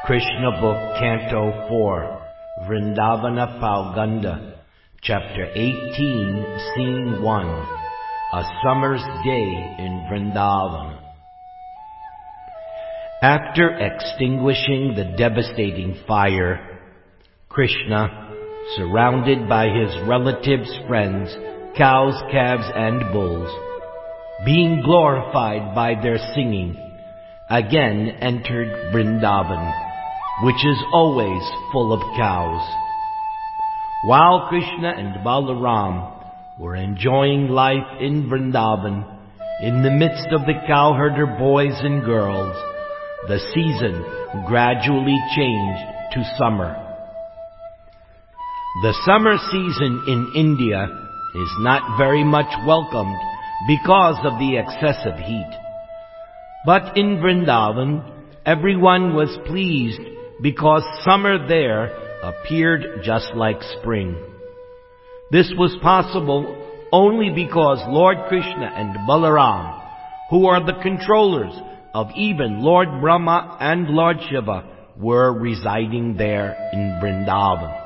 Krishna Book, Canto 4, Vrindavana Palganda, Chapter 18, Scene 1, A Summer's Day in Vrindavana. After extinguishing the devastating fire, Krishna, surrounded by his relatives, friends, cows, calves, and bulls, being glorified by their singing, again entered Vrindavan, which is always full of cows. While Krishna and Balaram were enjoying life in Vrindavan, in the midst of the cowherder boys and girls, the season gradually changed to summer. The summer season in India is not very much welcomed because of the excessive heat. But in Vrindavan, everyone was pleased because summer there appeared just like spring. This was possible only because Lord Krishna and Balaram, who are the controllers of even Lord Brahma and Lord Shiva, were residing there in Vrindavan.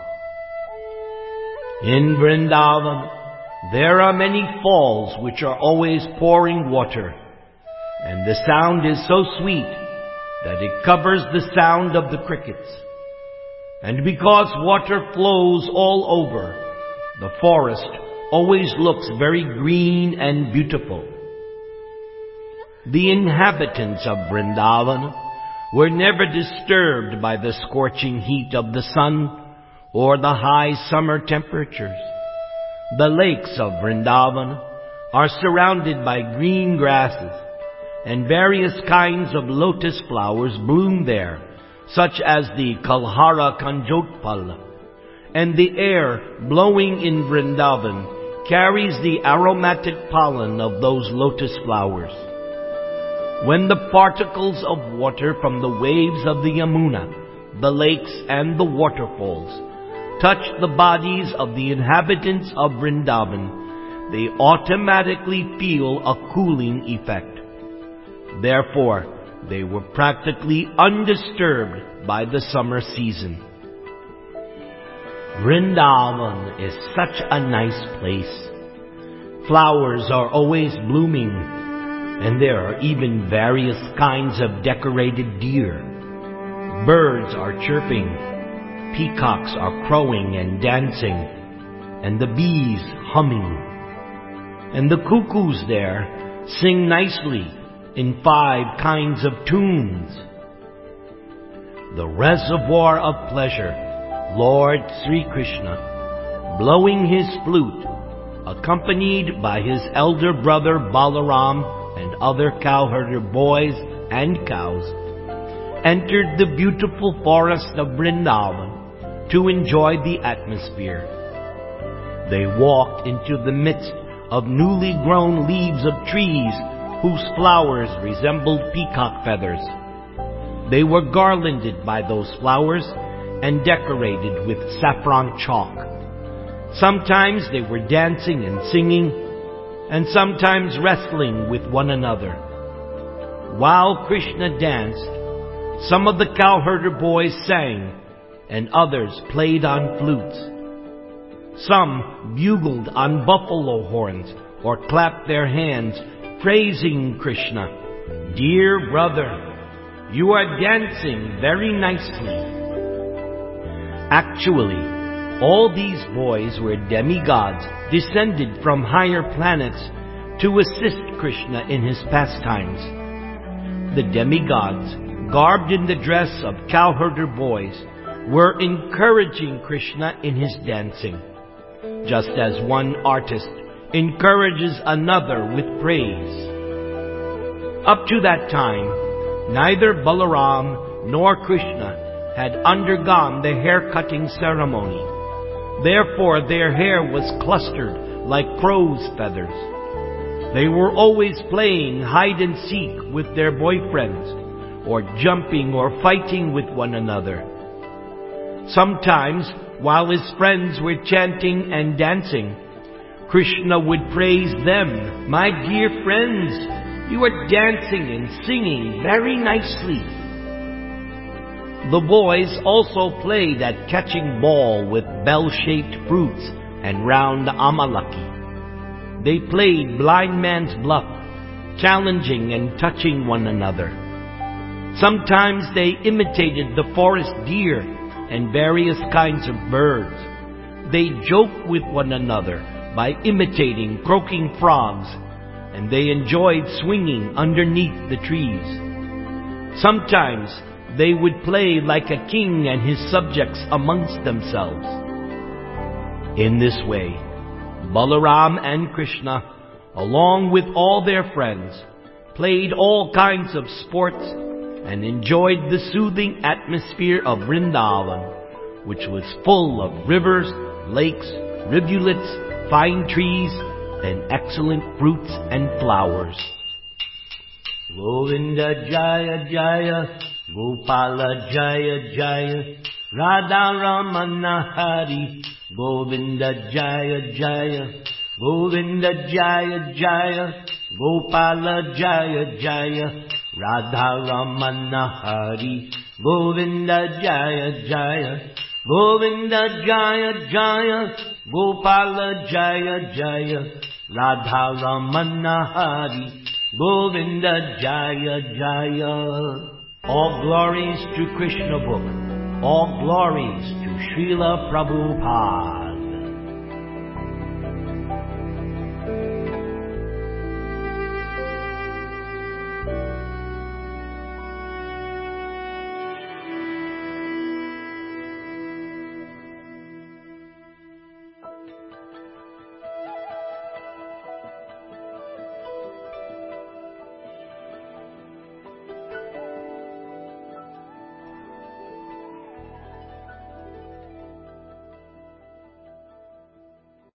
In Vrindavan, there are many falls which are always pouring water, and the sound is so sweet that it covers the sound of the crickets. And because water flows all over, the forest always looks very green and beautiful. The inhabitants of Vrindavan were never disturbed by the scorching heat of the sun or the high summer temperatures. The lakes of Vrindavan are surrounded by green grasses, and various kinds of lotus flowers bloom there, such as the Kalhara Kanjotpal, and the air blowing in Vrindavan carries the aromatic pollen of those lotus flowers. When the particles of water from the waves of the Yamuna, the lakes and the waterfalls touch the bodies of the inhabitants of Vrindavan, they automatically feel a cooling effect. Therefore, they were practically undisturbed by the summer season. Vrindavan is such a nice place. Flowers are always blooming, and there are even various kinds of decorated deer. Birds are chirping, peacocks are crowing and dancing, and the bees humming. And the cuckoos there sing nicely in 5 kinds of tunes. The reservoir of pleasure, Lord Sri Krishna, blowing his flute, accompanied by his elder brother Balaram and other cowherder boys and cows, entered the beautiful forest of Vrindavan to enjoy the atmosphere. They walked into the midst of newly grown leaves of trees whose flowers resembled peacock feathers. They were garlanded by those flowers and decorated with saffron chalk. Sometimes they were dancing and singing, and sometimes wrestling with one another. While Krishna danced, some of the cowherder boys sang, and others played on flutes. Some bugled on buffalo horns or clapped their hands, praising Krishna. Dear brother, you are dancing very nicely. Actually, all these boys were demigods descended from higher planets to assist Krishna in his pastimes. The demigods, garbed in the dress of cowherder boys, were encouraging Krishna in his dancing, just as one artist encourages another with praise. Up to that time, neither Balaram nor Krishna had undergone the hair-cutting ceremony. Therefore, their hair was clustered like crow's feathers. They were always playing hide-and-seek with their boyfriends, or jumping or fighting with one another. Sometimes, while his friends were chanting and dancing, Krishna would praise them. My dear friends, you are dancing and singing very nicely. The boys also played at catching ball with bell-shaped fruits and round amalaki. They played blind man's bluff, challenging and touching one another. Sometimes they imitated the forest deer and various kinds of birds. They joked with one another by imitating croaking frogs, and they enjoyed swinging underneath the trees. Sometimes they would play like a king and his subjects amongst themselves. In this way, Balaram and Krishna, along with all their friends, played all kinds of sports and enjoyed the soothing atmosphere of Vrindavan, which was full of rivers, lakes, rivulets, fine trees, and excellent fruits and flowers. Govinda Jaya Jaya, Gopala Jaya Jaya, Radha Ramana Hari. Govinda Jaya Jaya, Govinda Jaya Jaya, Gopala Jaya Jaya, Radha Ramana Hari. Govinda Jaya Jaya, Govinda Jaya Jaya, Gopala Jaya Jaya, Radha Ramana Hari. Govinda Jaya Jaya. All glories to Krishna Book. All glories to Srila Prabhupada.